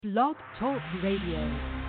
Blog Talk Radio.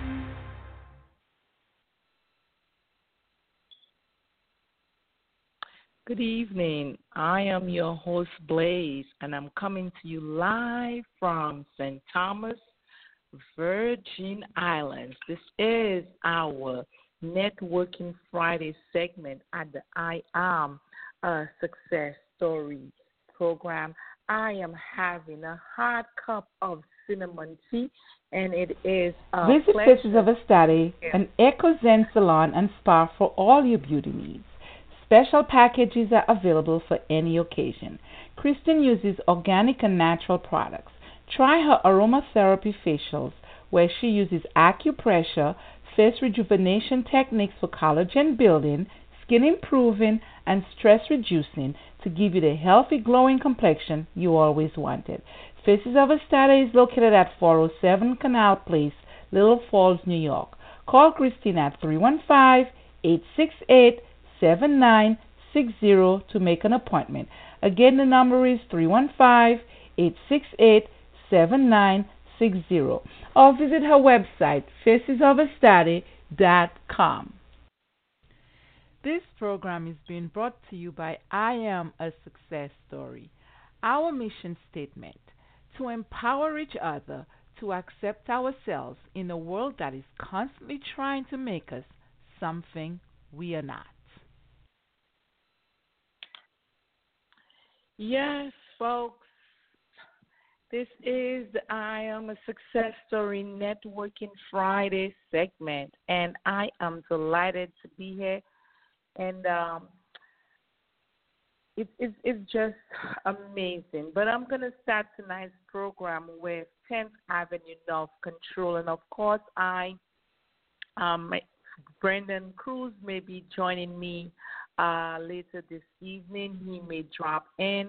Good evening. I am your host, Blaze, and I'm coming to you live from St. Thomas, Virgin Islands. This is our Networking Friday segment at the I Am a Success Story program. I am having a hot cup of cinnamon tea, and it is a Visit pleasure. Faces of a Study, an Echo Zen salon and spa for all your beauty needs. Special packages are available for any occasion. Kristen uses organic and natural products. Try her aromatherapy facials, where she uses acupressure, face rejuvenation techniques for collagen building, skin improving, and stress reducing to give you the healthy, glowing complexion you always wanted. Faces of a Study is located at 407 Canal Place, Little Falls, New York. Call Christine at 315-868-7960 to make an appointment. Again, the number is 315-868-7960. Or visit her website, facesofAstudy.com. This program is being brought to you by I Am a Success Story. Our mission statement: to empower each other to accept ourselves in a world that is constantly trying to make us something we are not. Yes, folks. This is the I Am a Success Story Networking Friday segment, and I am delighted to be here. And it's just amazing. But I'm going to start tonight's program with 10th Avenue North Control. And, of course, Brendan Cruz may be joining me later this evening. He may drop in.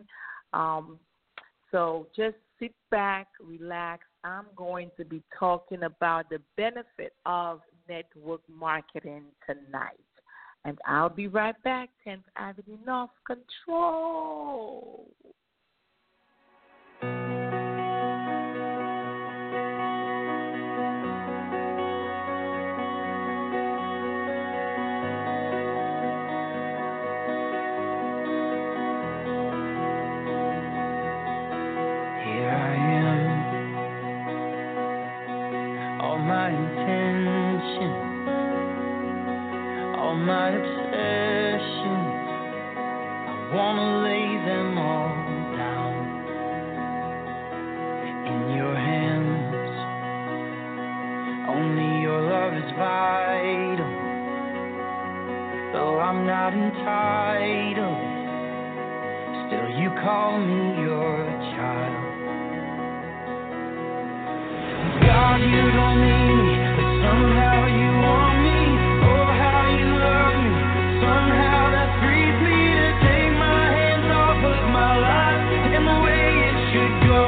So just sit back, relax. I'm going to be talking about the benefit of network marketing tonight. And I'll be right back. 10th Avenue North Control. Here I am, all my intentions, all my obsessions, I wanna lay them all down in your hands. Only your love is vital, though I'm not entitled, still you call me your child. God, you don't need me, but somehow you want me. Oh, how you love me. Somehow that frees me to take my hands off of my life and the way it should go.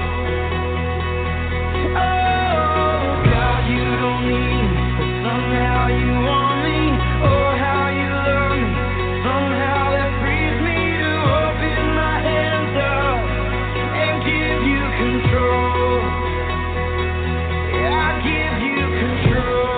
Oh, God, you don't need me, but somehow you want me. Oh, how you love me. Somehow that frees me to open my hands up and give you control. I give you control.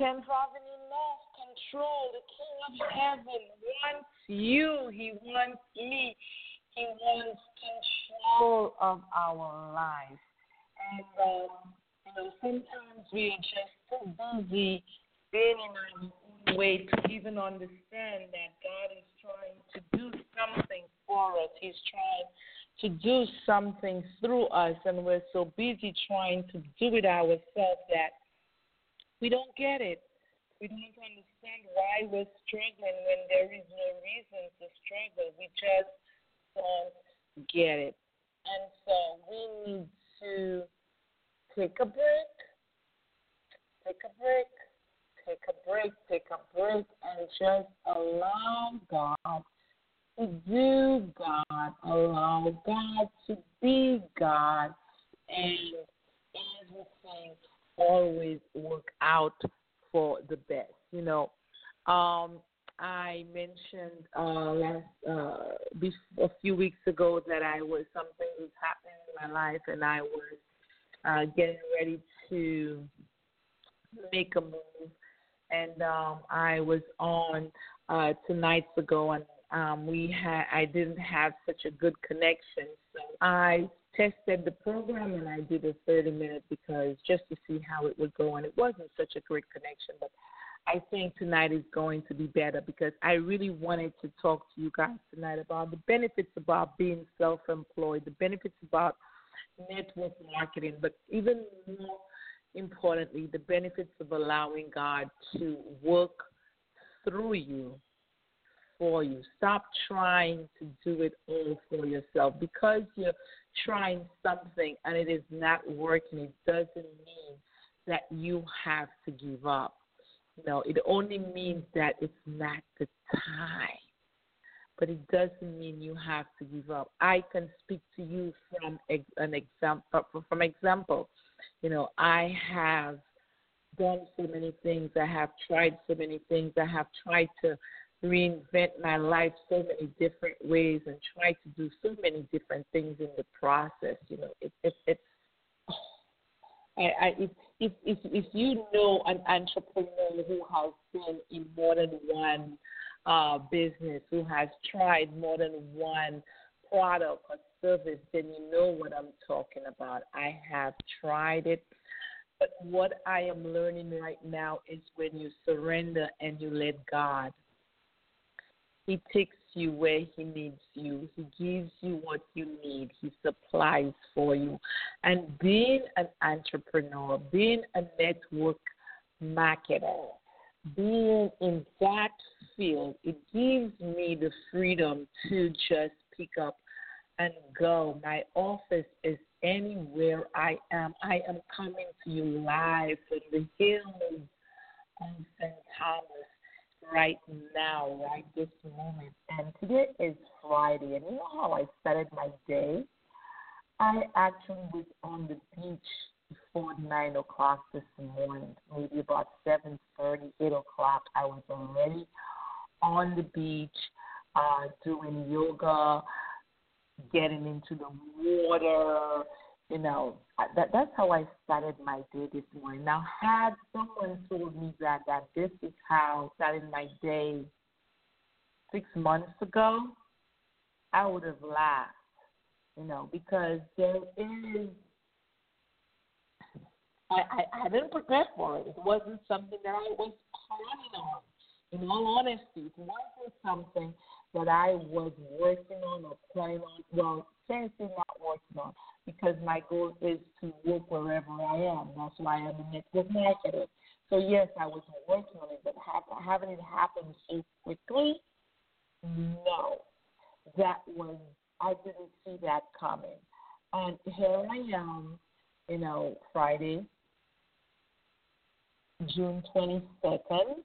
can't have enough control. The King of Heaven wants you. He wants me. He wants control of our life. And, sometimes we are just too busy being in our own way to even understand that God is trying to do something for us. He's trying to do something through us, and we're so busy trying to do it ourselves that we don't get it. We don't understand why we're struggling when there is no reason to struggle. We just don't get it. And so we need to take a break, and just allow God to do God, allow God to be God, and everything always work out for the best. I mentioned a few weeks ago that something was happening in my life, and I was getting ready to make a move, and I was on 2 nights ago, and I didn't have such a good connection, so I tested the program and I did a 30-minute because just to see how it would go, and it wasn't such a great connection, but I think tonight is going to be better because I really wanted to talk to you guys tonight about the benefits about being self-employed, the benefits about network marketing, but even more importantly, the benefits of allowing God to work through you, for you. Stop trying to do it all for yourself. Because you're trying something and it is not working, it doesn't mean that you have to give up. No, it only means that it's not the time. But it doesn't mean you have to give up. I can speak to you from example. I have done so many things. I have tried so many things. I have tried to reinvent my life so many different ways and try to do so many different things in the process. If you know an entrepreneur who has been in more than one business, who has tried more than one product or service, then you know what I'm talking about. I have tried it. But what I am learning right now is when you surrender and you let God, He takes you where He needs you. He gives you what you need. He supplies for you. And being an entrepreneur, being a network marketer, being in that field, it gives me the freedom to just pick up and go. My office is anywhere I am. I am coming to you live from the hills of St. Thomas right now, right this moment. And today is Friday. And you know how I started my day? I actually was on the beach before 9 o'clock this morning, maybe about 7:30, 8 o'clock. I was already on the beach doing yoga, getting into the water. That's how I started my day this morning. Now, had someone told me that this is how I started my day 6 months ago, I would have laughed, because there is, I didn't prepare for it. It wasn't something that I was planning on. In all honesty, it wasn't something that I was working on or planning on. Well, seriously not working on, because my goal is to work wherever I am. That's why I'm a network marketer. So, yes, I was working on it, but having it happen so quickly, no. I didn't see that coming. And here I am, Friday, June 22nd,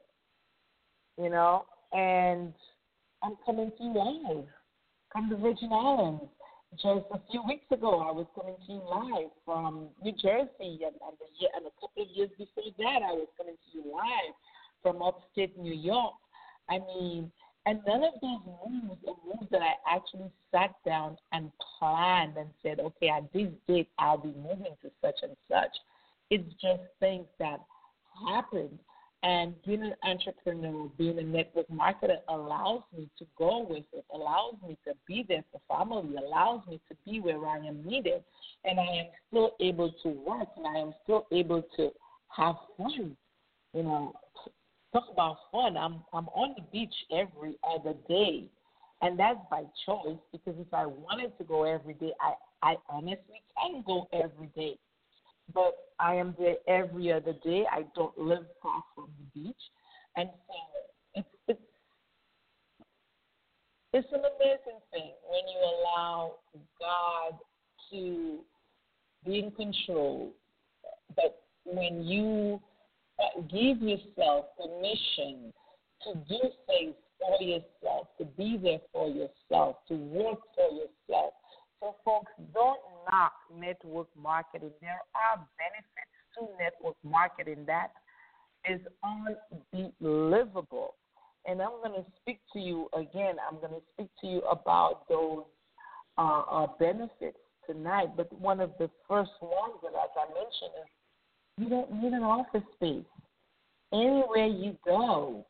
and I'm coming to you live from the Virgin Islands. Just a few weeks ago, I was coming to you live from New Jersey, and a couple of years before that, I was coming to you live from upstate New York. I mean, and none of these moves are moves that I actually sat down and planned and said, okay, at this date, I'll be moving to such and such. It's just things that happened. And being an entrepreneur, being a network marketer allows me to go with it, allows me to be there for family, allows me to be where I am needed. And I am still able to work, and I am still able to have fun. You know, talk about fun. I'm on the beach every other day. And that's by choice, because if I wanted to go every day, I honestly can go every day. But I am there every other day. I don't live far from the beach. And so it's an amazing thing when you allow God to be in control. But when you give yourself permission to do things for yourself, to be there for yourself, to work for yourself. So, folks, don't knock network marketing. There are benefits to network marketing that is unbelievable. And I'm going to speak to you again. I'm going to speak to you about those benefits tonight. But one of the first ones that, as I mentioned, is you don't need an office space. Anywhere you go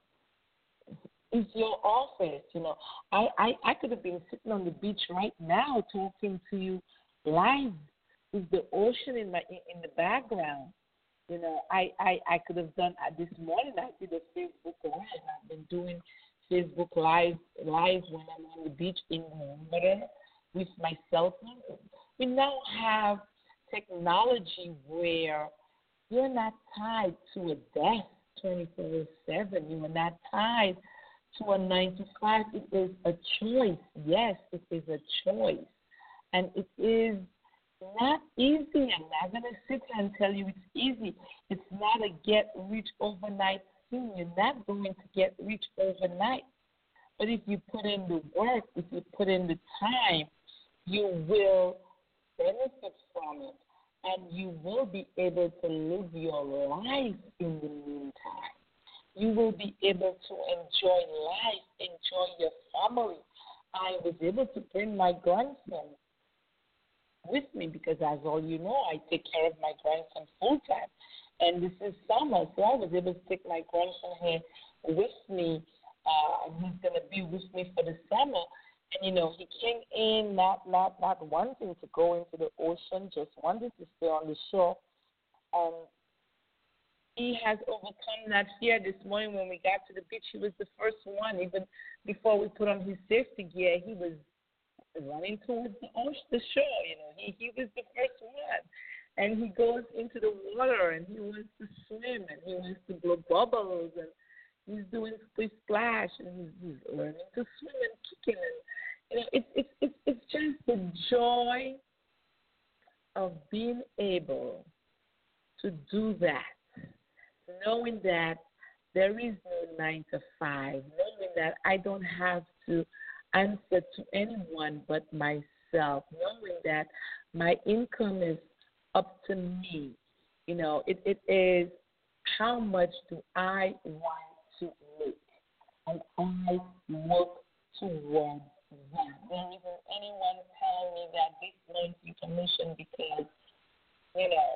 is your office. You know, I could have been sitting on the beach right now talking to you live with the ocean in the background. You know, I could have done this morning. I did a Facebook Live. I've been doing Facebook Live when I'm on the beach in the water with my cell phone. We now have technology where you're not tied to a desk 24/7. You are not tied to a 9 to 5. It is a choice. Yes, it is a choice. And it is not easy. I'm not going to sit here and tell you it's easy. It's not a get-rich overnight thing. You're not going to get rich overnight. But if you put in the work, if you put in the time, you will benefit from it. And you will be able to live your life in the meantime. You will be able to enjoy life, enjoy your family. I was able to bring my grandson with me because, as all you know, I take care of my grandson full time. And this is summer, so I was able to take my grandson here with me. And he's going to be with me for the summer. And, you know, he came in not wanting to go into the ocean, just wanted to stay on the shore. And he has overcome that fear. This morning when we got to the beach, he was the first one. Even before we put on his safety gear, he was running towards the shore. You know, he was the first one. And he goes into the water, and he wants to swim, and he wants to blow bubbles, and he's doing splash, and he's learning to swim and kicking. And, you know, it's just the joy of being able to do that, knowing that there is no 9 to 5, knowing that I don't have to answer to anyone but myself, knowing that my income is up to me. You know, it is how much do I want to make, and I work towards that. There isn't anyone telling me that this month you commission because, you know,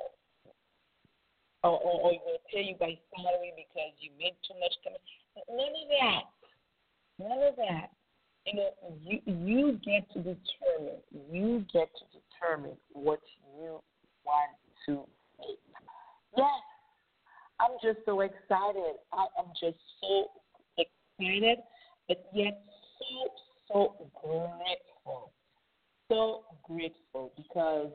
or will pay you by salary because you made too much commission. None of that. You know, you get to determine. You get to determine what you want to make. Yes, I'm just so excited. I am just so excited, but yet so grateful. So grateful because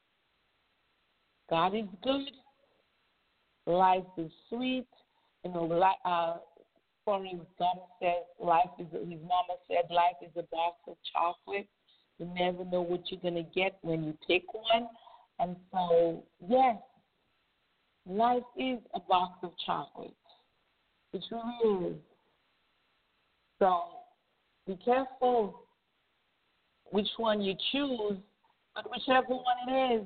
God is good. Life is sweet. You know, Forrest Gump said, his mama said, life is a box of chocolate. You never know what you're going to get when you take one. And so, yes, life is a box of chocolates. It really is. So, be careful which one you choose, but whichever one it is,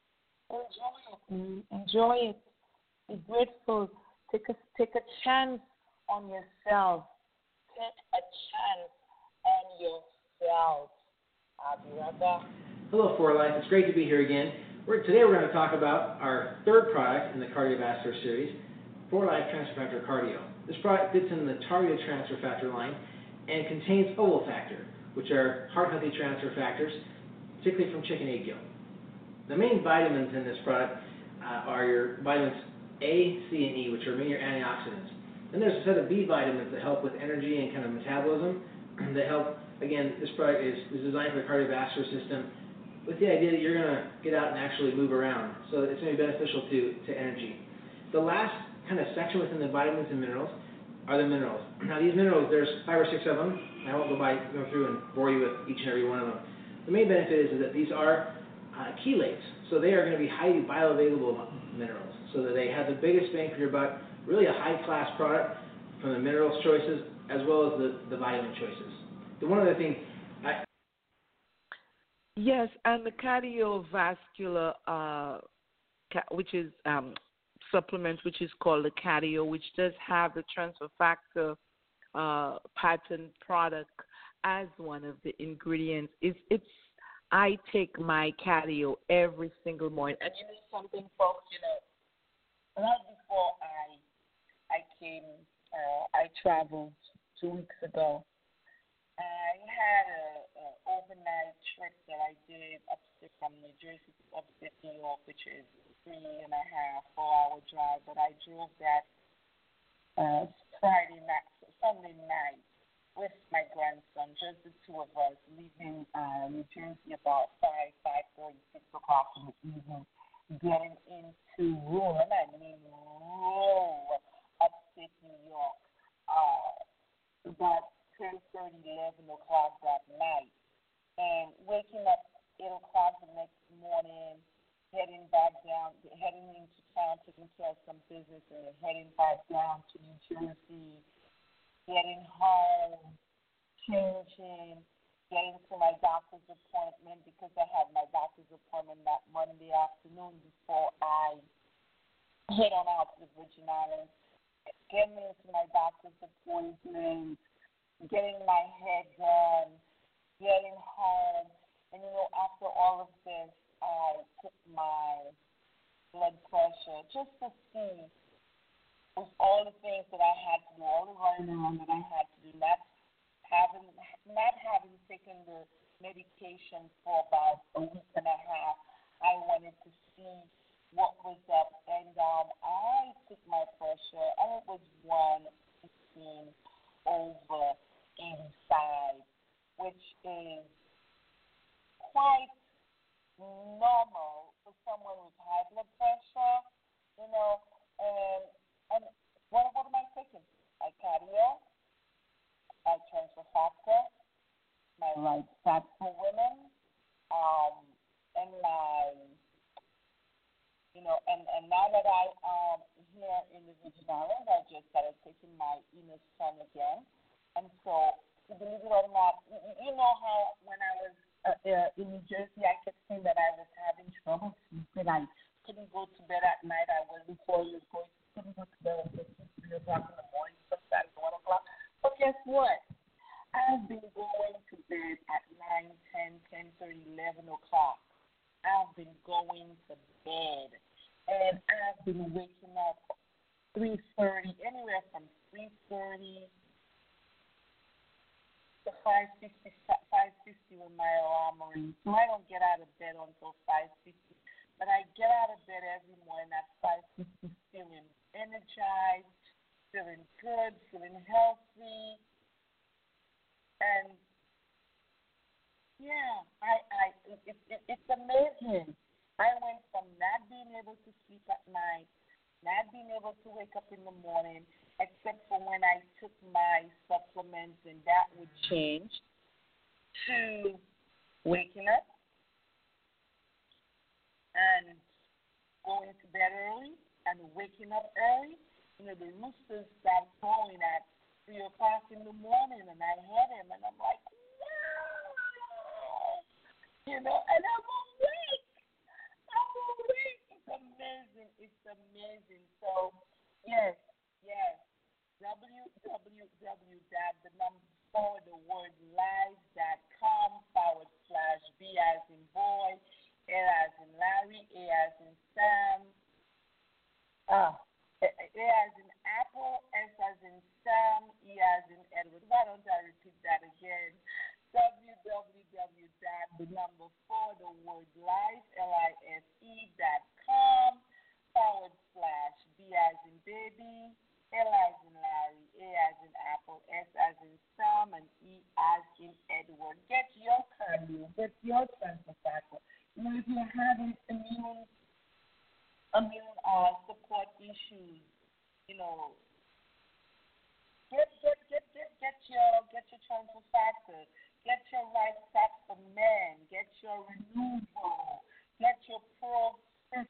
enjoy it. Be grateful. Take a chance on yourself. Take a chance on yourself. I'll be right back. Hello, For Life. It's great to be here again. Today we're going to talk about our third product in the cardiovascular series, for Life Transfer Factor Cardio. This product fits in the Target Transfer Factor line and contains Ovofactor, which are heart-healthy transfer factors, particularly from chicken egg yolk. The main vitamins in this product are your vitamins A, C, and E, which are your antioxidants. Then there's a set of B vitamins that help with energy and kind of metabolism that help. Again, this product is designed for the cardiovascular system with the idea that you're going to get out and actually move around. So it's going to be beneficial to energy. The last kind of section within the vitamins and minerals are the minerals. Now these minerals, there's 5 or 6 of them. I won't go through and bore you with each and every one of them. The main benefit is that these are chelates, so they are going to be highly bioavailable minerals, so that they have the biggest bang for your buck, really a high-class product from the minerals choices as well as the vitamin choices. The one other thing, yes, and the cardiovascular, which is supplement, which is called the Cardio, which does have the transfer factor patent product as one of the ingredients. I take my Cardio every single morning, and you know something, folks. Right before I traveled 2 weeks ago. I had an overnight trip that I did upstate from New Jersey to upstate New York, which is 3.5, 4-hour drive. But I drove that Sunday night with my grandson, just the two of us, leaving New Jersey about 5:30, 6 o'clock in the evening, getting into rural, and I mean rural, upstate New York, about 10:30, 11 o'clock that night, and waking up 8 o'clock the next morning, heading into town, taking care of some business, and heading back down to New Jersey, getting home, changing, getting to my doctor's appointment because I had my doctor's appointment that Monday afternoon before I head on out to the Virgin Islands, getting into my doctor's appointment, getting my hair done, getting home, and after all of this, I took my blood pressure just to see with all the things that I had to do, all the running around that I had to do, not having taken the medication for about a week and a half. I wanted to see what was up, and I took my pressure, and it was 115 over 85, which is quite normal for someone with high blood pressure, and what am I taking? My Cardio, my transfer factor, my right fat for women, and my, and now that I here in the Virgin Islands, I just started taking my inner sun again, and so believe it or not, you know how when I was in New Jersey, I kept saying that I was having trouble sleeping. I couldn't go to bed at night. I wasn't couldn't go to bed until 3 o'clock in the morning, sometimes 1 o'clock. But guess what? I've been going to bed at 9, 10, 10:30, 11 o'clock. I've been going to bed, and I've been waking up 3:30, anywhere from 3:30 to 5:50 when my alarm rings. So I don't get out of bed until 5:50. But I get out of bed every morning at 5:50 feeling energized, feeling good, feeling healthy. And yeah, it's amazing. I went from not being able to sleep at night, not being able to wake up in the morning, except for when I took my supplements and that would change, to waking up and going to bed early and waking up early. The roosters start crowing at 3 o'clock in the morning, and I hear them, and I'm like, wow! And I'm awake. It's amazing. So, yes. www.live.com/B as in boy, L as in Larry, A as in Sam, A as in having immune support issues, you know, get your transfer factor, get your right sack for men, get your renewal, get your protein.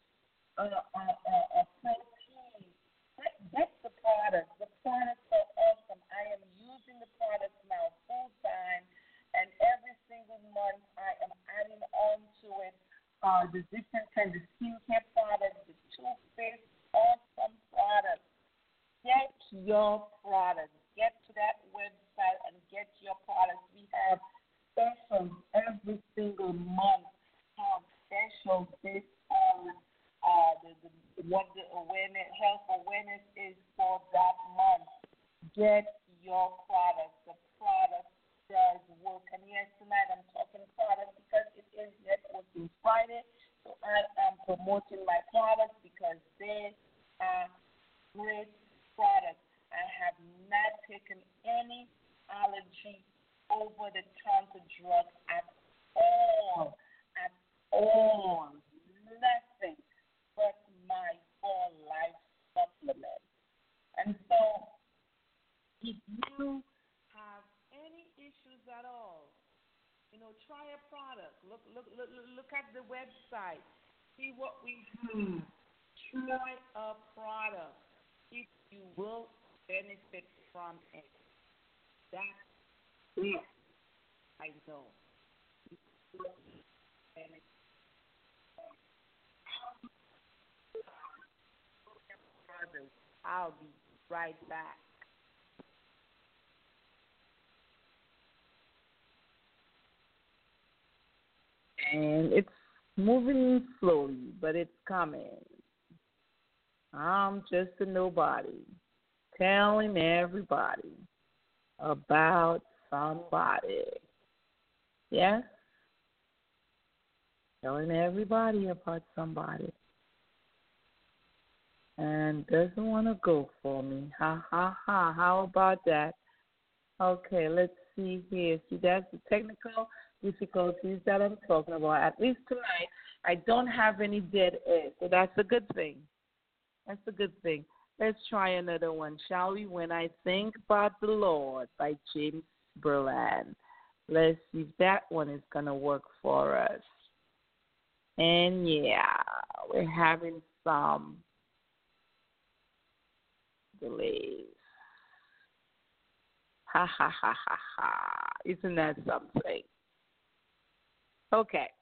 Get the products. The products are awesome. I am using the products now full time, and every single month I am adding on to it the different kinds of skincare products, the toothpaste, awesome products. Get your products. Get to that website and get your products. We have specials every single month. Have specials based on what the health awareness is for that month. Get your products. The product does work. And yes, tonight I'm talking products because it is Networking Friday. So I am promoting my products because they are great products. I have not taken any allergy over-the-counter drug at all. At all. Nothing but my For Life supplement. And so, if you have any issues at all, you know, try a product. Look at the website. See what we have. Try a product. If you will benefit from it. That's it. I know. I'll be right back. And it's moving slowly, but it's coming. I'm just a nobody telling everybody about somebody. Yes? Telling everybody about somebody. And doesn't want to go for me. Ha, ha, ha. How about that? Okay, let's see here. See, that's the technical difficulties that I'm talking about. At least tonight, I don't have any dead air, so that's a good thing. That's a good thing. Let's try another one, shall we? When I Think About the Lord by James Berland. Let's see if that one is going to work for us. And, yeah, we're having some delays. Ha, ha, ha, ha, ha. Isn't that something? Okay.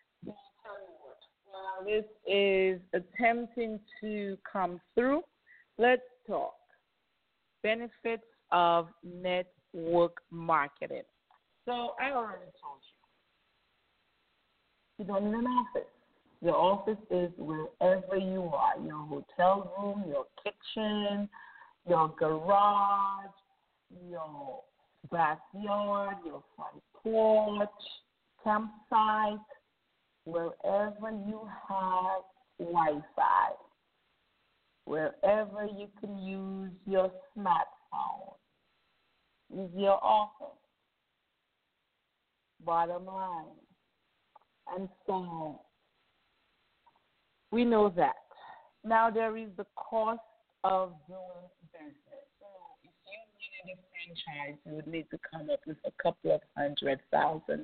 Now, this is attempting to come through. Let's talk. Benefits of network marketing. So I already told you. You don't need an office. Your office is wherever you are. Your hotel room, your kitchen, your garage, your backyard, your front porch, campsite, wherever you have Wi-Fi, wherever you can use your smartphone, is your office. Bottom line. And so we know that. Now there is the cost of doing business. So if you wanted a franchise, you would need to come up with a couple of $100,000.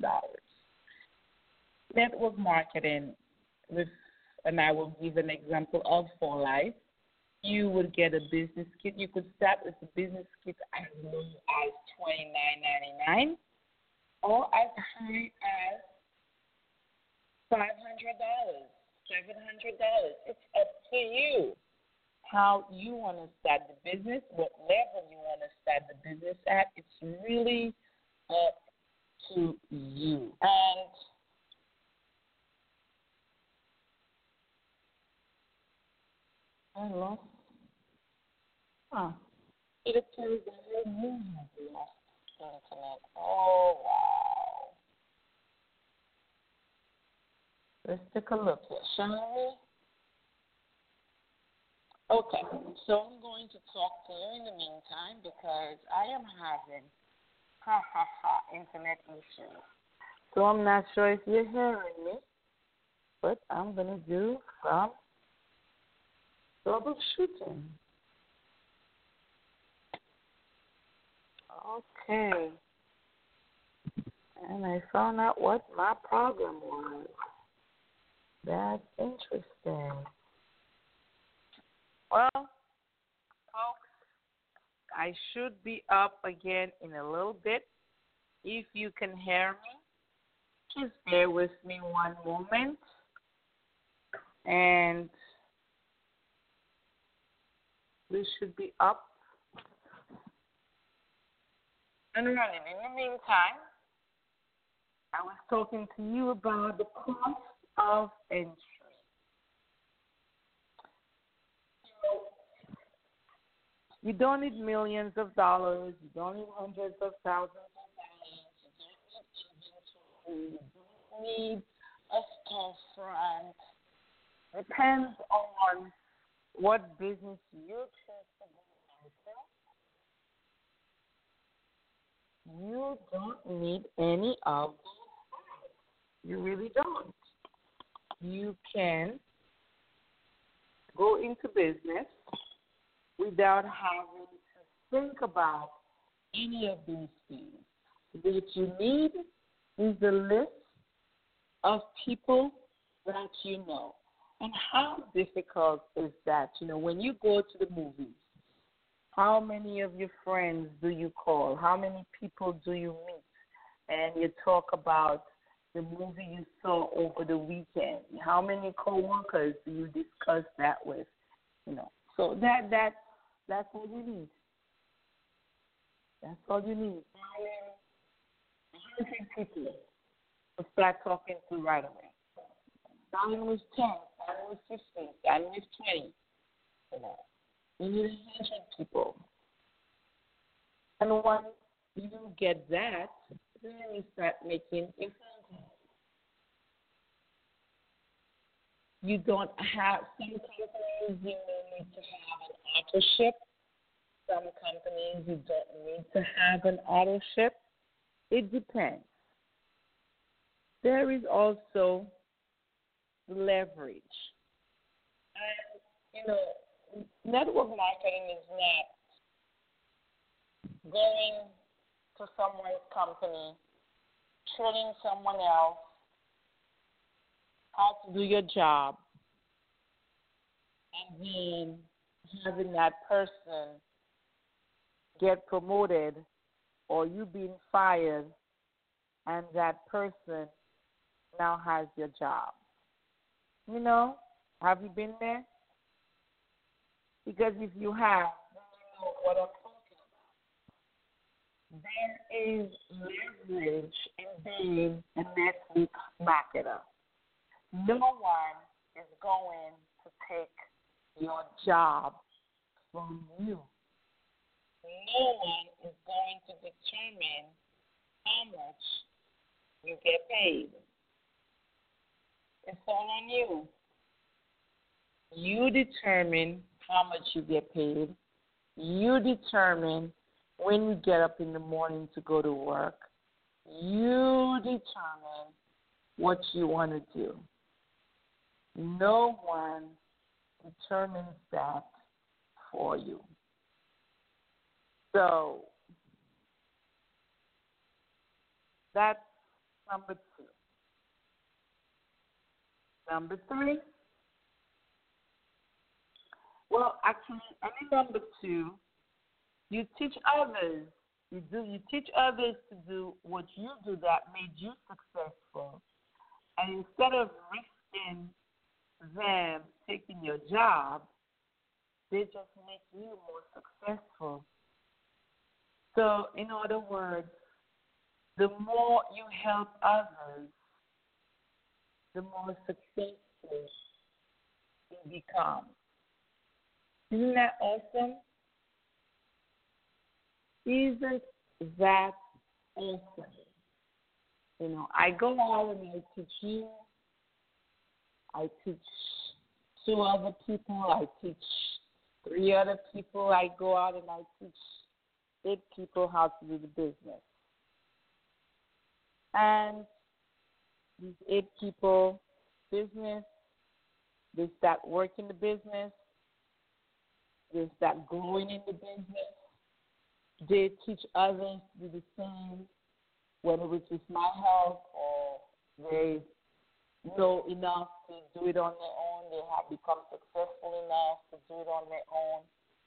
Network marketing, and I will give an example of For Life. You would get a business kit. You could start with a business kit as low as $29.99 or as high as $500, $700. It's up to you how you want to start the business, what level you want to start the business at. It's really up to you. And I lost. It appears that you have lost internet. Oh, wow. Let's take a look here, shall we? Okay, so I'm going to talk to you in the meantime because I am having internet issues. So I'm not sure if you're hearing me. but I'm going to do some troubleshooting. Okay. And I found out what my problem was. That's interesting. Well, folks, I should be up again in a little bit. If you can hear me, just bear with me one moment. And we should be up and running. In the meantime, I was talking to you about the cost of entry. You don't need millions of dollars. You don't need hundreds of thousands of dollars. You don't need a storefront. Depends on what business you choose to go into. You don't need any of those. You really don't. You can go into business without having to think about any of these things. What you need is a list of people that you know. And how difficult is that? You know, when you go to the movies, how many of your friends do you call? How many people do you meet? And you talk about the movie you saw over the weekend. How many coworkers do you discuss that with? You know, so that's all you need. That's all you need. 100 people to start talking to right away. Starting with 10, starting with 15, starting with 20. You know, you need 100 people. And once you get that, then you start making a phone call. You don't have, some companies you need to have an auto ship. Some companies you don't need to have an auto ship. It depends. There is also leverage. And, you know, network marketing is not going to someone's company, training someone else how to do your job, and then having that person get promoted or you being fired and that person now has your job. You know, have you been there? Because if you have, then you know what I'm talking about. There is leverage in being a network marketer. No one is going to take your job from you. No one is going to determine how much you get paid. It's all on you. You determine how much you get paid. You determine when you get up in the morning to go to work. You determine what you want to do. No one determines that for you. So that's number 2. Number 3. Well, actually, number 2, you teach others. You teach others to do what you do that made you successful. And instead of risking them taking your job, they just make you more successful. So, in other words, the more you help others, the more successful you become. Isn't that awesome? Isn't that awesome? You know, I go out and I teach you. I teach 2 other people. I teach 3 other people. I go out and I teach 8 people how to do the business. And these 8 people business, they start working the business, they start growing in the business. They teach others to do the same, whether it's with my help or they know enough to do it on their own. They have become successful enough to do it on their own.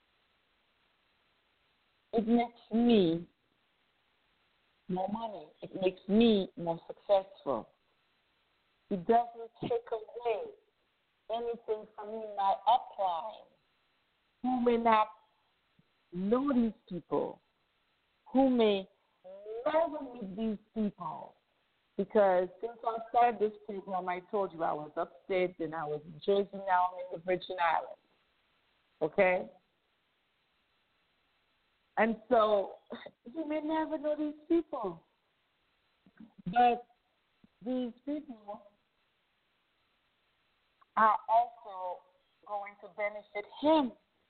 It makes me more money. It makes me more successful. It doesn't take away anything from me in my upline who may not know these people, who may never meet these people. Because since I started this program, I told you I was upstate and I was in Jersey, now I'm in the Virgin Islands. Okay? And so you may never know these people. But these people are also going to benefit him.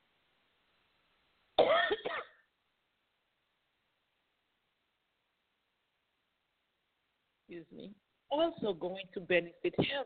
Excuse me. Also going to benefit him.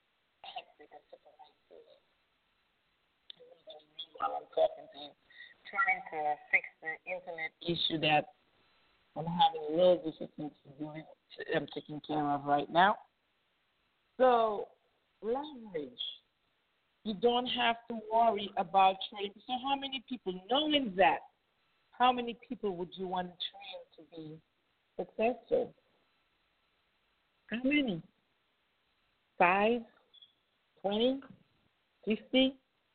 While I'm talking to you, trying to fix the internet issue that I'm having a little difficulty doing. I'm taking care of right now. So leverage. You don't have to worry about trading. So how many people, knowing that, how many people would you want to train to be successful? How many? 5, 20, 50, 100?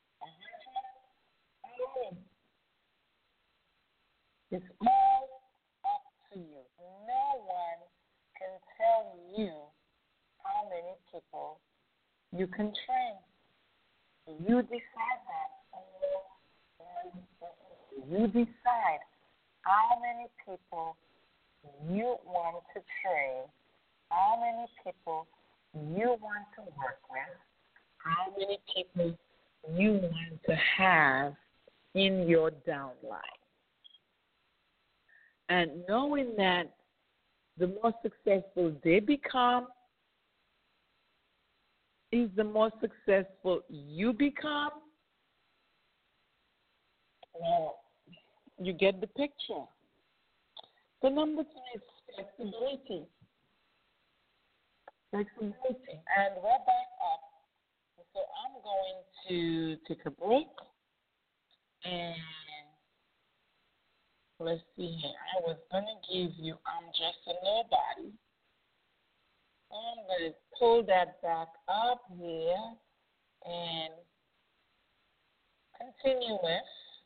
It's all up to you. No one can tell you how many people you can train. You decide that. You decide how many people you want to train, how many people you want to work with, how many people you want to have in your downline. And knowing that the more successful they become is the more successful you become, well, you get the picture. So number 2 is flexibility. Flexibility. And we're back up. So I'm going to take a break. And let's see here. I was going to give you I'm Just a Nobody. I'm going to pull that back up here and continue with.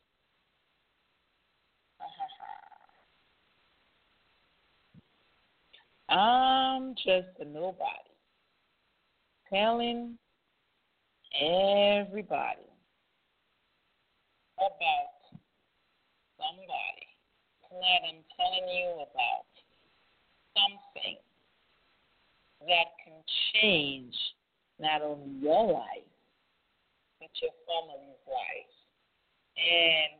I'm just a nobody. Telling everybody about somebody. Tonight I'm telling you about something that can change not only your life, but your family's life. And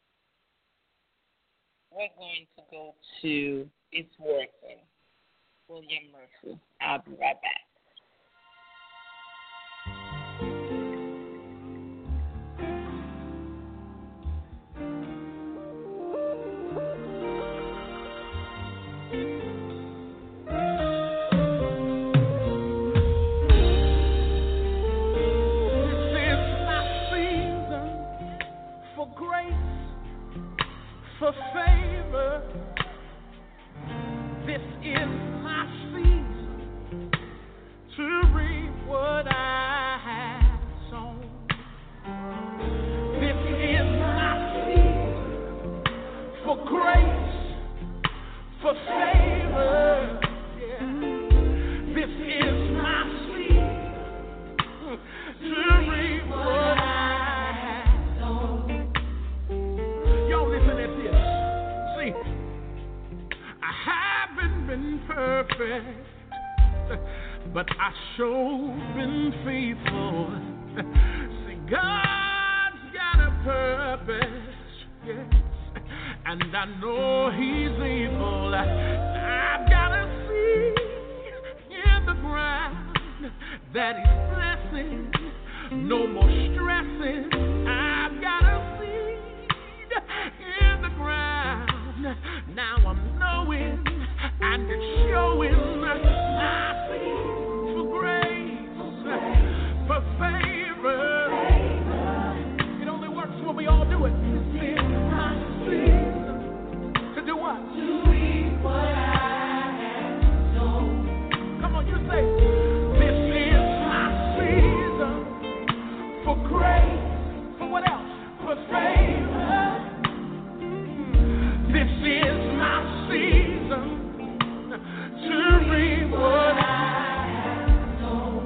we're going to go to It's Working, William Murphy. I'll be right back. For favor, this is my season to reap what I have sown. This is my season for grace, for favor. Yeah. This is my season to reap what I have sown. Y'all listen at this. I haven't been perfect, but I sure been faithful. See, God's got a purpose, yes, and I know He's able. I've got a seed in the ground that He's planted. guessing, no more stressing. I've got a seed in the ground. Now I'm knowing and it's showing. I see for grace, for favor. It only works when we all do it. This is my season to do what? To reap what I have sown. Come on, you say, this is my season for grace. For what else? For favor. This is my season to reap what I have sown.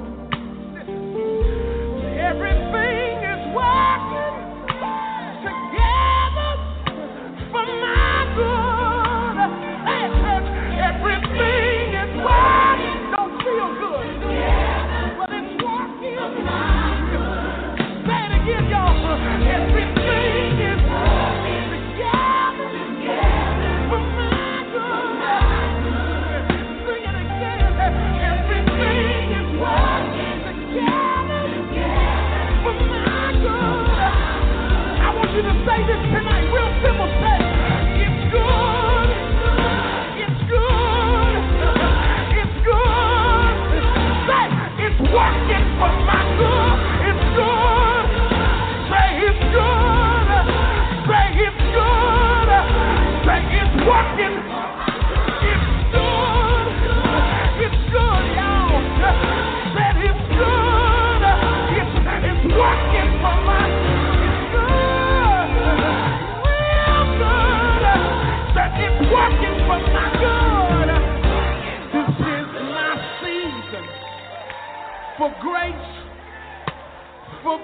Everything is working together for my good. Hey, church, everything is working. Don't feel good, but it's working for my good. Say it again, y'all. Everything is working together for my good. Sing it again. Everything is working together for my good. I want you to say this tonight, real simple. Say, it's good. It's good. It's good. Say, it's working for my good. It's good. Say, it's good. Say, it's good. Say, it's working. It's good. It's good, y'all. Say, it's good. It's working for my it's good. Real good. Say, it's working for my good. This is my season for grace. For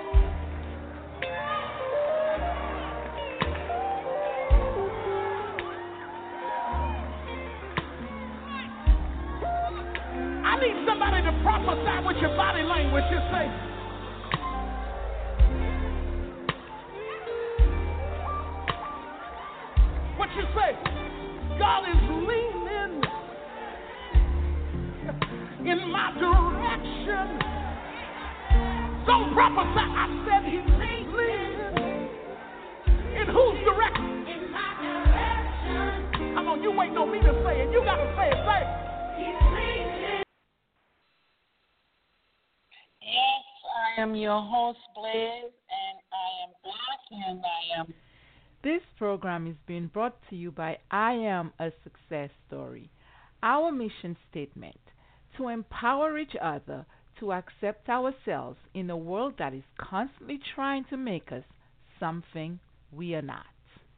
I need somebody to prophesy with your body language. Just say, what you say? God is leaning in my direction. Don't prophesy. I said he's leaning. In whose direction? In my direction. Come on, you waiting on me to say it. You got to say it. Say it. He's leaning. Yes, I am your host, Blaze, and I am black, and I am. This program is being brought to you by I Am a Success Story. Our mission statement: to empower each other to accept ourselves in a world that is constantly trying to make us something we are not.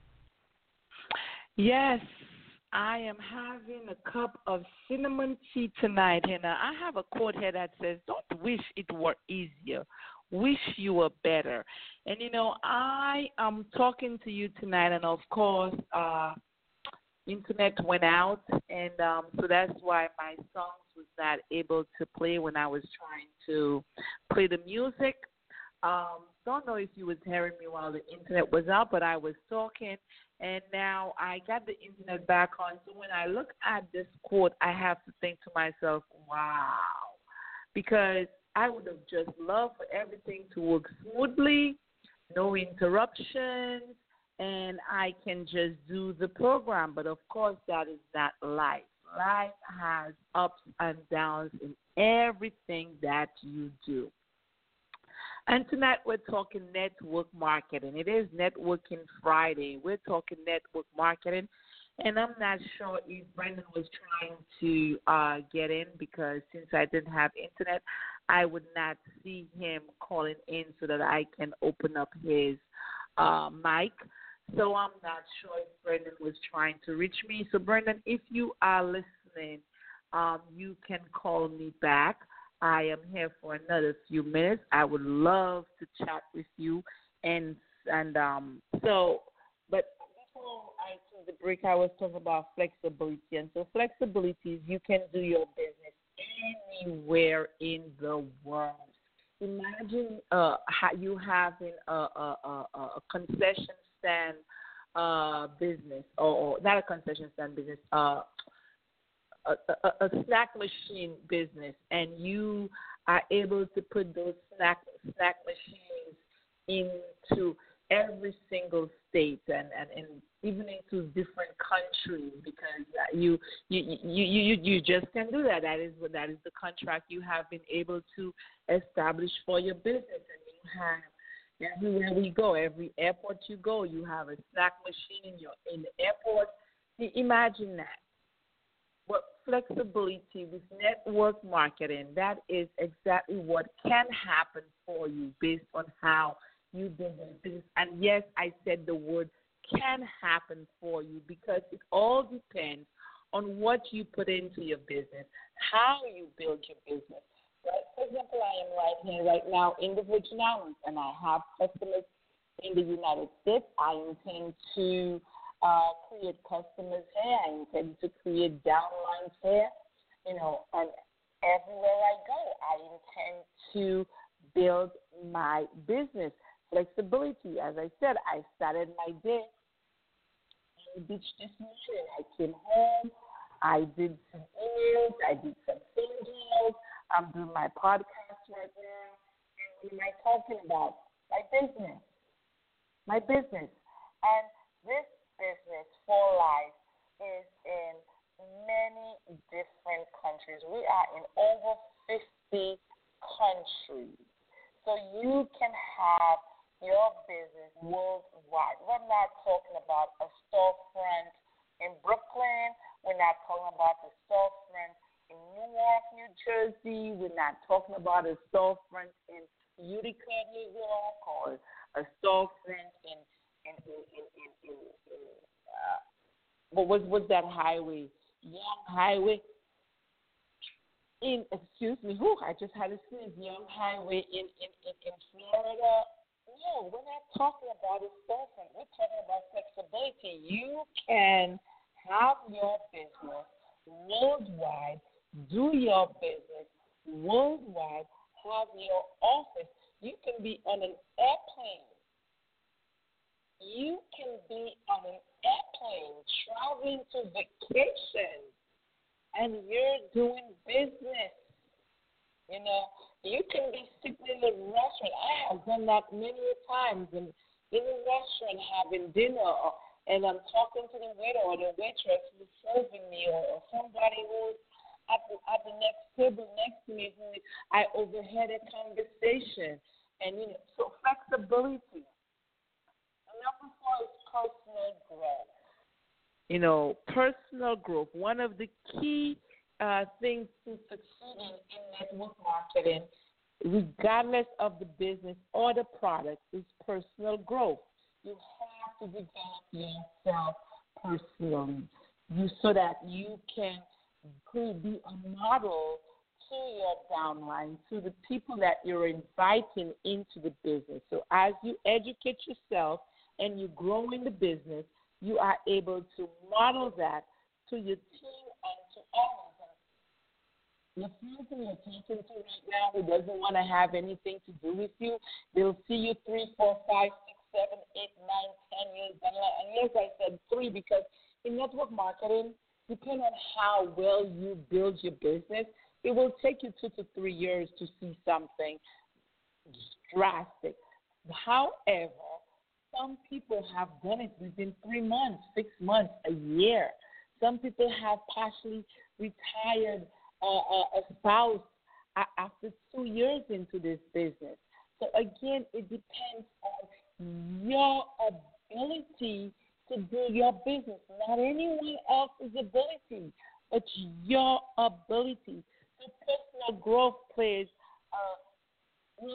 Yes, I am having a cup of cinnamon tea tonight, and I have a quote here that says, "Don't wish it were easier. Wish you were better." And, you know, I am talking to you tonight, and, of course, internet went out, and so that's why my songs was not able to play when I was trying to play the music. Don't know if you was hearing me while the internet was out, but I was talking, and now I got the internet back on. So when I look at this quote, I have to think to myself, wow, because I would have just loved for everything to work smoothly, no interruptions, and I can just do the program. But, of course, that is not life. Life has ups and downs in everything that you do. And tonight we're talking network marketing. It is Networking Friday. We're talking network marketing. And I'm not sure if Brendan was trying to get in, because since I didn't have internet, I would not see him calling in so that I can open up his mic. So I'm not sure if Brendan was trying to reach me. So, Brendan, if you are listening, you can call me back. I am here for another few minutes. I would love to chat with you. But before I took the break, I was talking about flexibility. And so flexibility is you can do your business anywhere in the world. Imagine you having a concession stand business, or not a concession stand business, a snack machine business, and you are able to put those snack machines into every single state and even into different countries, because you just can do that. That is the contract you have been able to establish for your business, and you have everywhere we go, every airport you go, you have a snack machine in the airport. Imagine that. What flexibility with network marketing, that is exactly what can happen for you based on how you do business. And yes, I said the word can happen for you, because it all depends on what you put into your business, how you build your business. Right? For example, I am right here, right now in the Virgin Islands, and I have customers in the United States. I intend to create customers here. I intend to create downlines here, and everywhere I go, I intend to build my business. Flexibility, as I said, I started my day on the beach this morning. I came home, I did some emails, I did some phone calls. I'm doing my podcast right now. And what am I talking about? My business. And this business for life is in many different countries. We are in over 50 countries. So you can have your business worldwide. We're not talking about a storefront in Brooklyn. We're not talking about a storefront in Newark, New Jersey. We're not talking about a storefront in Utica, New York, or a storefront in what was that highway? Young Highway. I just had to sneeze. Young Highway in Florida. No, we're not talking about a storefront. We're talking about flexibility. You can have your business worldwide, do your business worldwide, have your office. You can be on an airplane. You can be on an airplane traveling to vacation, and you're doing business. You can be sitting in a restaurant. I have done that many times, and in a restaurant having dinner, and I'm talking to the waiter or the waitress who's serving me, or somebody who's at the next table next to me who I overheard a conversation. And so flexibility. Number 4 is personal growth. Personal growth. One of the key things to succeeding in network marketing, regardless of the business or the product, is personal growth. You have to develop yourself personally, so that you can be a model to your downline, to the people that you're inviting into the business. So as you educate yourself and you grow in the business, you are able to model that to your team and to others. The person you're talking to right now who doesn't want to have anything to do with you, they'll see you 3, 4, 5, 6, 7, 8, 9, 10 years down the line. And yes, I said 3 because in network marketing, depending on how well you build your business, it will take you 2 to 3 years to see something drastic. However, some people have done it within 3 months, 6 months, a year. Some people have partially retired a spouse after 2 years into this business. So again, it depends on your ability to do your business, not anyone else's ability, but your ability. So personal growth plays a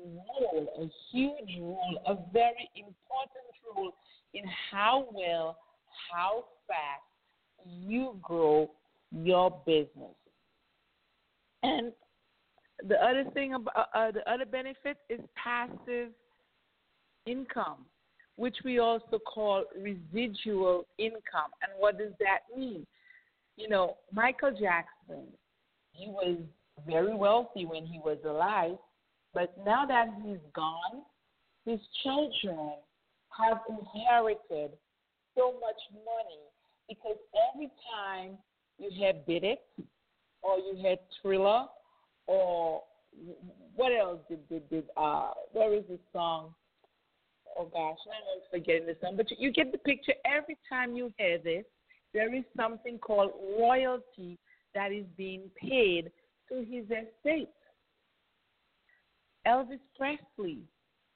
huge role, a very important role in how well, how fast you grow your business. And the other thing the other benefit is passive income, which we also call residual income. And what does that mean? Michael Jackson, he was very wealthy when he was alive, but now that he's gone, his children have inherited so much money because every time you hear Beat It or you hear Thriller or what else did there is a song. Oh gosh, I'm forgetting the song, but you get the picture. Every time you hear this, there is something called royalty that is being paid to his estate. Elvis Presley,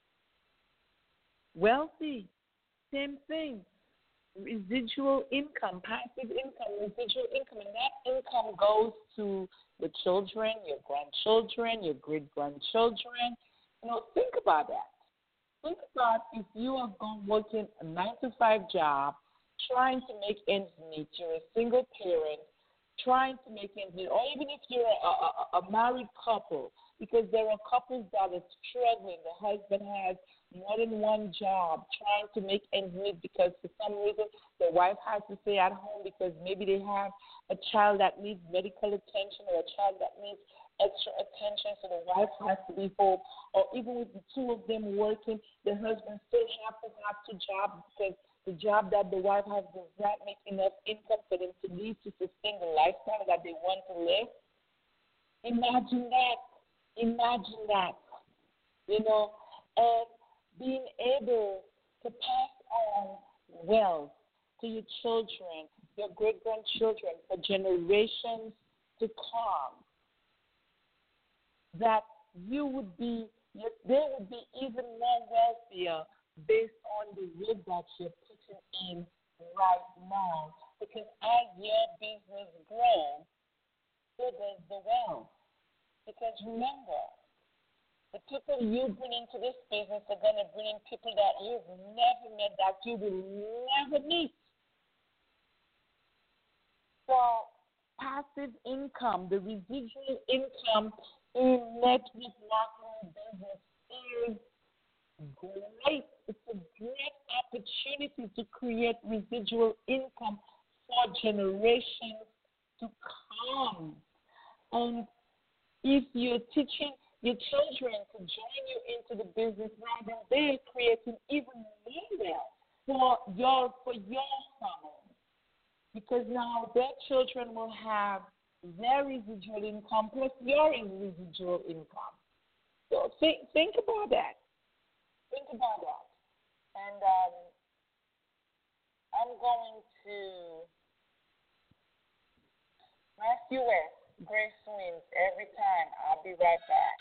wealthy, same thing. Residual income, passive income, residual income, and that income goes to the children, your grandchildren, your great-grandchildren. Think about that. Think about if you are working a 9-to-5 job, trying to make ends meet. You're a single parent, trying to make ends meet, or even if you're a married couple, because there are couples that are struggling. The husband has more than one job, trying to make ends meet because for some reason the wife has to stay at home because maybe they have a child that needs medical attention or a child that needs extra attention, so the wife has to be home. Or even with the two of them working, the husband still has to have two jobs because the job that the wife has does not make enough income for them to live to sustain the lifestyle that they want to live. Imagine that. And being able to pass on wealth to your children, your great-grandchildren, for generations to come, that they would be even more wealthier based on the work that you're putting in right now. Because as your business grows, so does the wealth. Because remember, the people you bring into this business are going to bring in people that you've never met, that you will never meet. So passive income, the residual income in network marketing business is great. It's a great opportunity to create residual income for generations to come. And if you're teaching your children to join you into the business now, then they're creating even more wealth for your family. Because now their children will have their residual income plus your residual income. So think about that. And I'm going to Matthew West, Grace Wins every time. I'll be right back.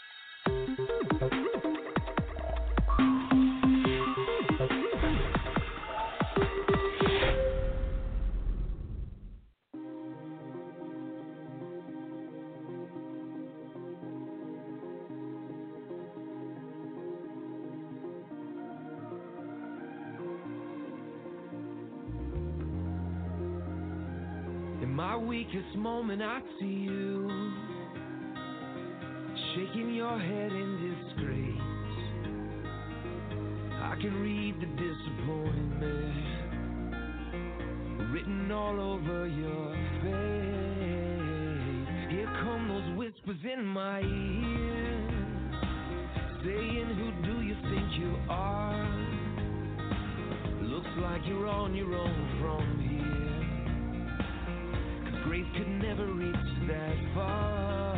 In my weakest moment, I see you shaking your head in disgrace. I can read the disappointment written all over your face. Here come those whispers in my ear, saying, who do you think you are? Looks like you're on your own from here. Grace could never reach that far.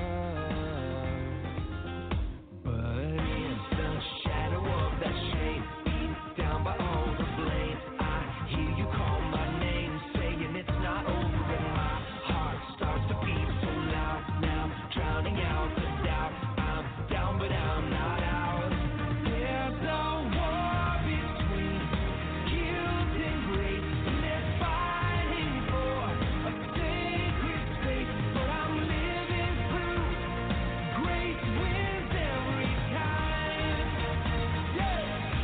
But in the shadow of that shame, beat down by all the blame, I hear you call my name, saying it's not over, and my heart starts to beat so loud now, drowning out the doubt. I'm down, but I'm not out. There's a war between guilt and grace, and they're fighting for a sacred space, but I'm living proof. Grace wins every time. Yeah.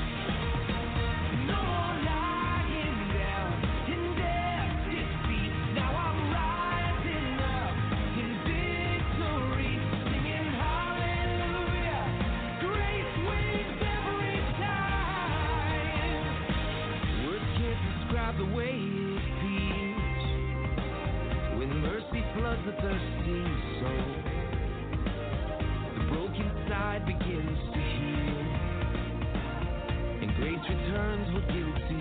No more lying down in death's defeat. Now I'm rising up in victory, singing hallelujah. Grace wins every time. Words can't describe the way it feels when mercy floods a thirsty soul. The broken side begins to heal, and grace returns with guilty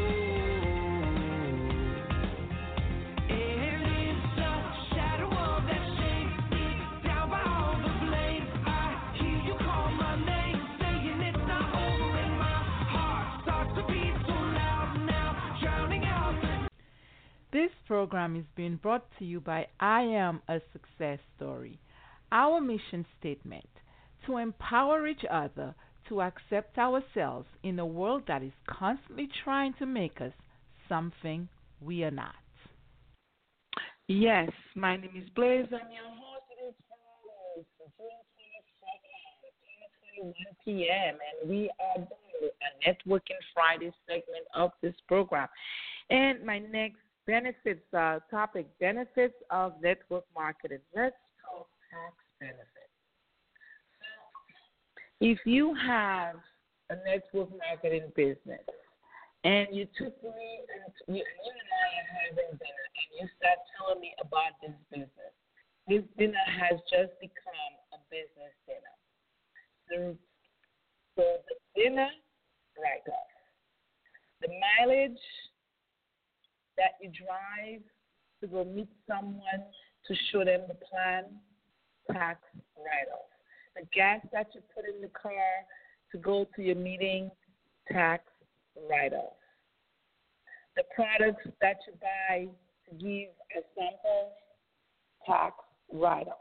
soul. And in the shadow of that shame, beat down by all the blame, I program is being brought to you by I Am a Success Story. Our mission statement: to empower each other to accept ourselves in a world that is constantly trying to make us something we are not. Yes, my name is Blaze. I'm your host. It is Friday, June 22nd, 10:21 p.m., and we are doing a Networking Friday segment of this program. And my next topic, benefits of network marketing. Let's talk tax benefits. If you have a network marketing business and you took me and you and I are having dinner and you start telling me about this dinner has just become a business dinner. So the dinner write-off, the mileage that you drive to go meet someone to show them the plan, tax write-off. The gas that you put in the car to go to your meeting, tax write-off. The products that you buy to give a sample, tax write-off.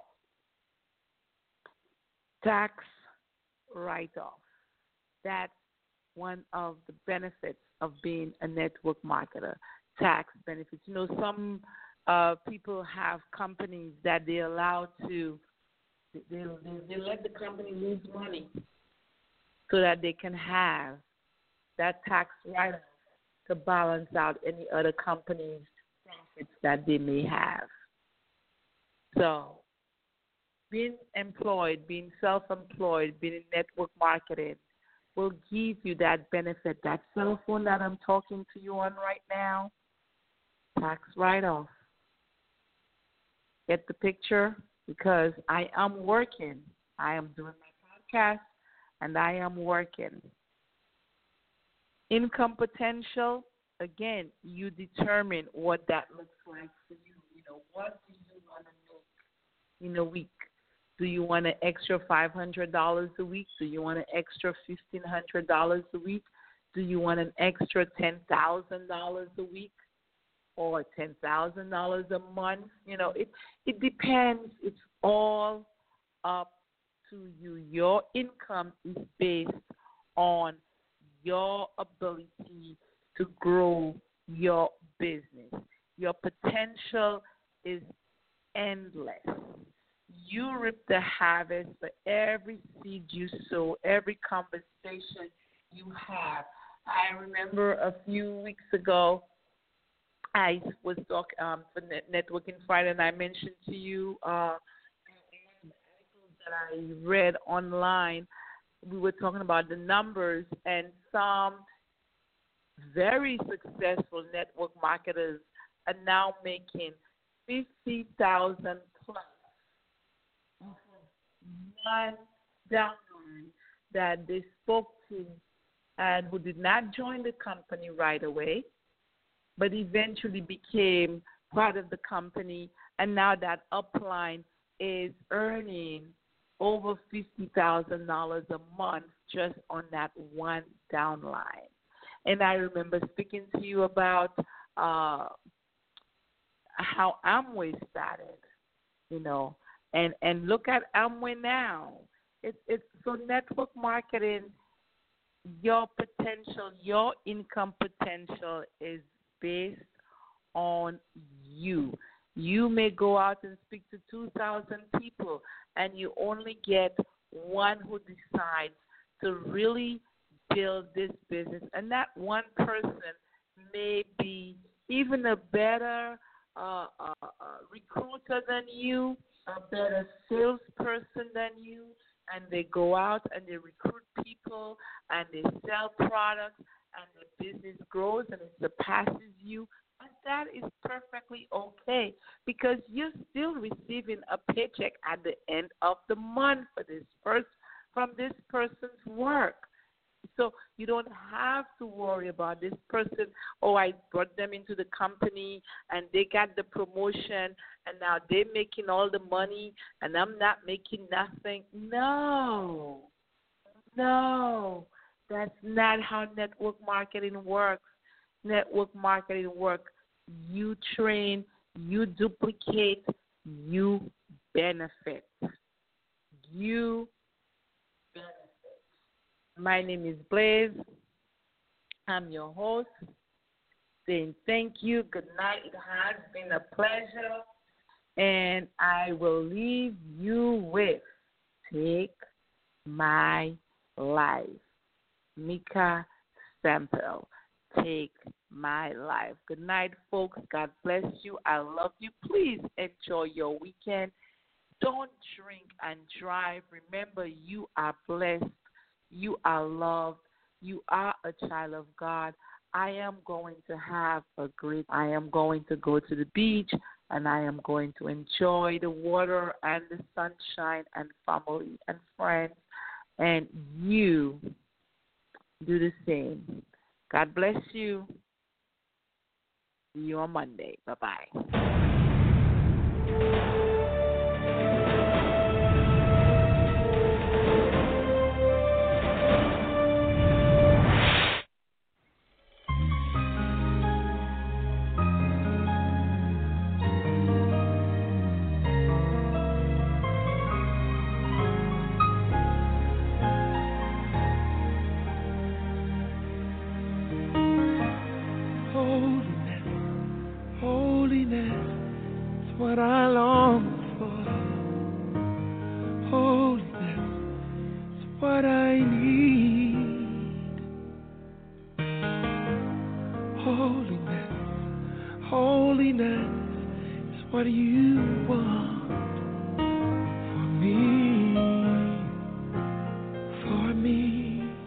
Tax write-off. That's one of the benefits of being a network marketer. Tax benefits. You know, some people have companies that they allow to, they let the company lose money so that they can have that tax write-off to balance out any other company's profits that they may have. So being employed, being self-employed, being in network marketing will give you that benefit. That cell phone that I'm talking to you on right now, tax write-off. Get the picture? Because I am working. I am doing my podcast, and I am working. Income potential, again, you determine what that looks like for you. You know, what do you want to make in a week? Do you want an extra $500 a week? Do you want an extra $1,500 a week? Do you want an extra $10,000 a week or $10,000 a month? You know, it depends. It's all up to you. Your income is based on your ability to grow your business. Your potential is endless. You reap the harvest for every seed you sow, every conversation you have. I remember a few weeks ago, I was talking for Networking Friday, and I mentioned to you in one of the articles that I read online, we were talking about the numbers, and some very successful network marketers are now making $50,000 plus one downline that they spoke to and who did not join the company right away, but eventually became part of the company, and now that upline is earning over $50,000 a month just on that one downline. And I remember speaking to you about how Amway started, you know, and look at Amway now. It's so network marketing. Your potential, your income potential is based on you. You may go out and speak to 2,000 people, and you only get one who decides to really build this business. And that one person may be even a better recruiter than you, a better salesperson than you, and they go out and they recruit people and they sell products and the business grows and it surpasses you. And that is perfectly okay because you're still receiving a paycheck at the end of the month from this person's work. So you don't have to worry about this person, oh, I brought them into the company and they got the promotion and now they're making all the money and I'm not making nothing. No, that's not how network marketing works. Network marketing works you train, you duplicate, you benefit. You benefit. My name is Blaze. I'm your host. Saying thank you. Good night. It has been a pleasure. And I will leave you with Take My Life. Mika Sample. Take My Life. Good night, folks. God bless you. I love you. Please enjoy your weekend. Don't drink and drive. Remember, you are blessed. You are loved. You are a child of God. I am going to go to the beach, and I am going to enjoy the water and the sunshine and family and friends. And you do the same. God bless you. See you on Monday. Bye-bye. What I long for, holiness is what I need. Holiness is what you want for me, for me.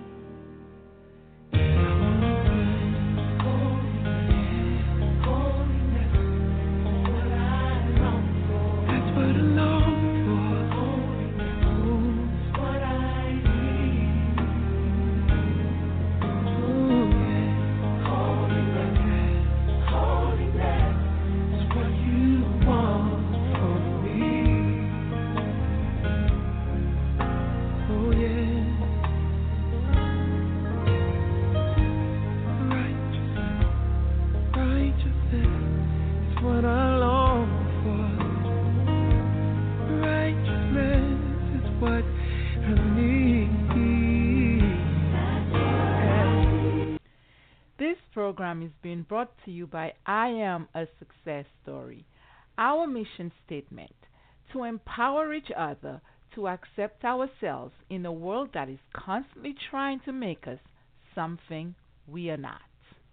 Program is being brought to you by I Am a Success Story. Our mission statement: to empower each other to accept ourselves in a world that is constantly trying to make us something we are not.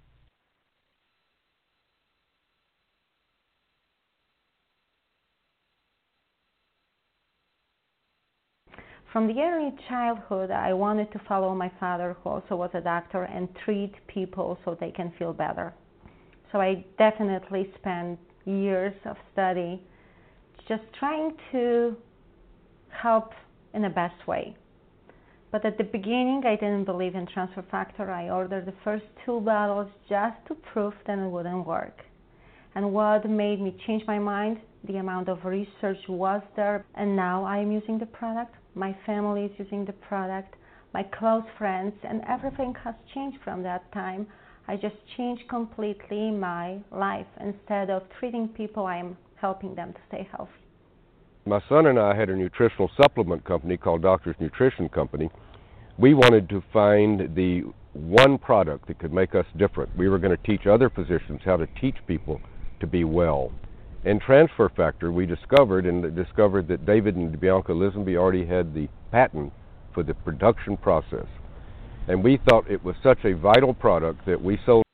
From the early childhood, I wanted to follow my father, who also was a doctor, and treat people so they can feel better. So I definitely spent years of study just trying to help in the best way. But at the beginning, I didn't believe in transfer factor. I ordered the first 2 bottles just to prove that it wouldn't work. And what made me change my mind, the amount of research was there, and now I am using the product. My family is using the product, my close friends, and everything has changed from that time. I just changed completely my life. Instead of treating people, I am helping them to stay healthy. My son and I had a nutritional supplement company called Doctor's Nutrition Company. We wanted to find the one product that could make us different. We were going to teach other physicians how to teach people to be well. In transfer factor, we discovered that David and Bianca Lisenby already had the patent for the production process. And we thought it was such a vital product that we sold